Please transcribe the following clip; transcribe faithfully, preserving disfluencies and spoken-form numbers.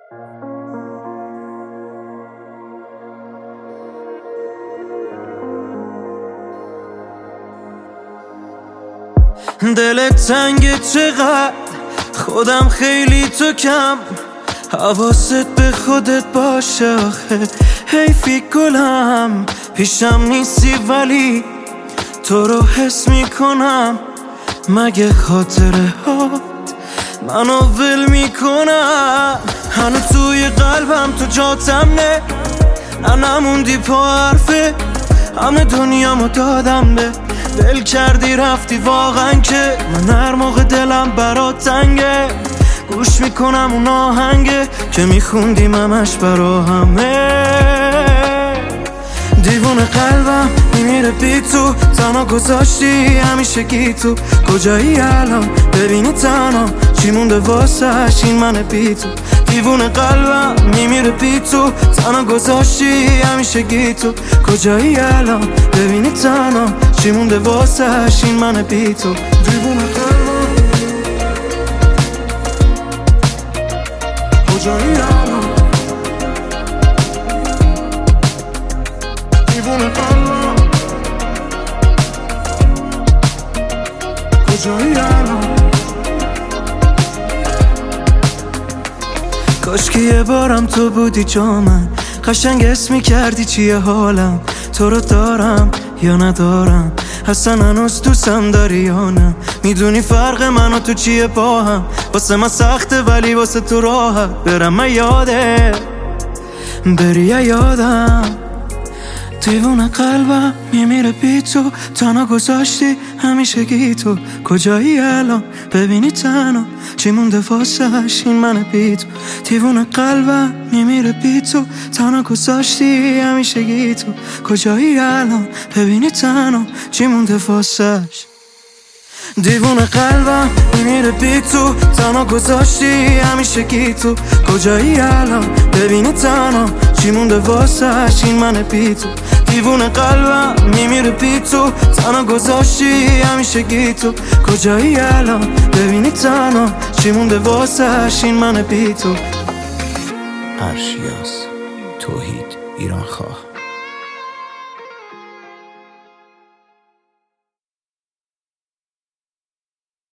دلت تنگه چقدر، خودم خیلی تو کم، حواست به خودت باشه آخه حیفی گلم. پیشم نیستی ولی تو رو حس میکنم، مگه خاطره هات منو ول میکنم؟ هنو توی قلبم تو جاتم نه، نه نموندی پا حرفه، همه دنیامو دادم به دل کردی رفتی واقعا که من هر موقع دلم برات تنگه گوش میکنم اون آهنگه که میخوندیم همش برا همه. دیوونه قلبم میمیره بی تو، تنها گذاشتی همیشه گی تو. کجایی الان ببینی تنها چی مونده واسش این من بی تو. دیوونه قلبم میمیره بی تو، تنها گذاشتی همیشه گی تو. کجایی الان ببینی تنها چی مونده واسش این من بی تو. دیوونه قلبم کجایی الان، دیوونه قلبم کجایی الان. کاش که یه بارم تو بودی جا من، قشنگ اسم می‌کردی چیه حالم. تو رو دارم یا ندارم، اصلا هنوز دوستم داری یا نه؟ میدونی فرق من و تو چیه با هم؟ واسه من سخته ولی واسه تو راحت. برم من یاده بری یا یادم. دیوونه قلبم میمیره بی تو، تنها گذاشتی همیشه گی تو. کجایی الان ببینی تنها چی مونده واسش این من بی تو. دیوونه قلبم میمیره بی تو، تنها گذاشتی همیشه گی تو. کجایی الان ببینی تنها چی مونده واسش. دیوونه قلبم میمیره بی تو، تنها گذاشتی همیشه گی تو. کجایی الان ببینی تنها چی مونده واسش این من بی تو. دیوونه قلبم میمیره بی تو، تنها گذاشتی همیشه گی تو. کجایی الان ببینی تنها چی مونده واسش این من بی تو. ارشیاس توحید ایران خواه.